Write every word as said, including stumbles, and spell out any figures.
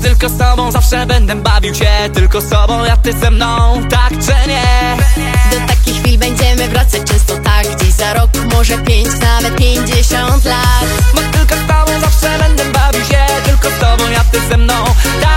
tylko z tobą zawsze będę bawił się. Tylko z tobą, ja ty ze mną, tak czy nie? Do takich chwil będziemy wracać często tak. Gdzieś za rok, może pięć, nawet pięćdziesiąt lat. Bo tylko z tobą zawsze będę bawił się. Tylko z tobą, ja ty ze mną, tak